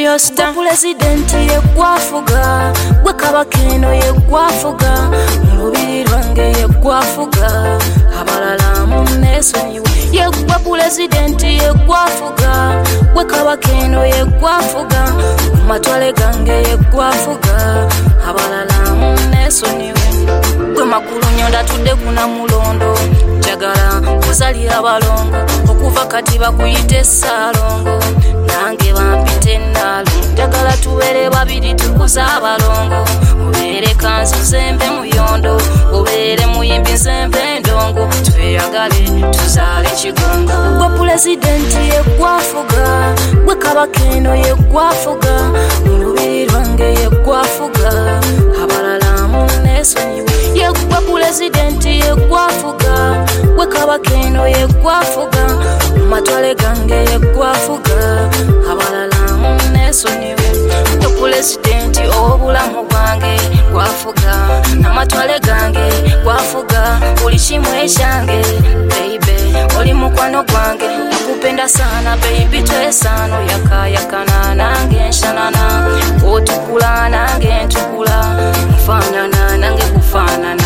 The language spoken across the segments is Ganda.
your star. President ye gwafuga, gwe kabakeno ye gwafuga, mulubiri lwange ye gwafuga, abalala munesonyiwe. Ye gwa president ye gwafuga, gwe kabakeno ye gwafuga, matwale gange ye gwafuga, abalala munesonyiwe. Gwe makulu nyonda tudde kuna mulondo, jagala kuzalira balongo, okuva kati bakuyite Salongo, nange bampite nalo. Jagala tuwere babiri tukuza abalongo, ubeere kanzu zembe muyondo, ubeere muyimbi zembe ndongo, tweyagale tuzaale kigongo. Gwe president ye gwafuga, gwe kabakeno ye gwafuga, mulubiri lwange ye gwafuga, abalala munesonyiwe. Ye gwe president ye gwafuga, gwe kabakeno ye gwafuga, matwale gange ye gwafuga, abalala munesonyiwe. Gwe president obulamu bwange gwafuga, namatwale gange gwafuga, buli kimu ekyange baby, oli mukwano gwange, nakupenda sana baby, twesano yakayakana nange nshanana, otukula nange ntukula, mufaanana nange kufaanana,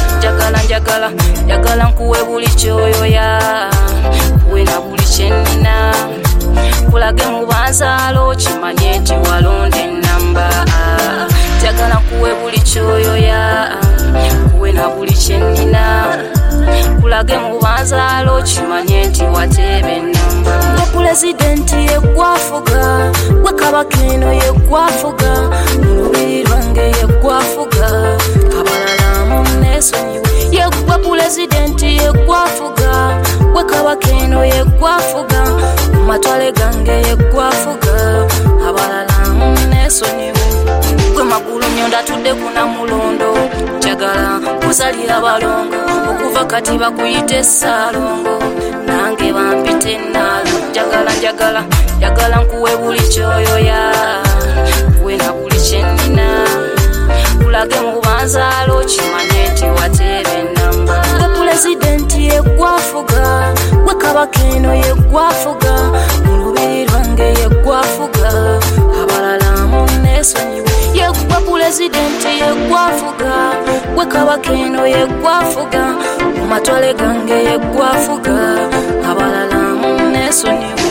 njagala nkuwe buli kyoyoya, kuwe na buli kyenina, kulage mu banzaalo kimanye nti walonda ennamba, njagala nkuwe buli kyoyoya, kuwe na buli kyenina, kulage mu banzaalo kimanye nti wateeba ennamba. Gwe president ye gwafuga, gwe kabakeno ye gwafuga, mulubiri lwange ye gwafuga, abalala munesonyiwe. Ye gwe president ye gwafuga, gwe kabakeno ye gwafuga, matwale gange ye gwafuga, abalala munesonyiwe. Gwe magulu nyonda tudde kuna mulondo, jagala kuzalira balongo, okuva kati bakuyite Salongo, nange bampite nalo. Jagala nkuwe buli kyoyoya, kuwe na buli kyenina, kulage mu banzaalo kimanye nti wateeba ennamba. Gwe president ye gwafuga, gwe kabakeno ye gwafuga, mulubiri lwange ye gwafuga, abalala munesonyiwe. Ye gwe president ye gwafuga, gwe kabakeno ye gwafuga, mumatwale gange ye gwafuga, abalala munesonyiwe.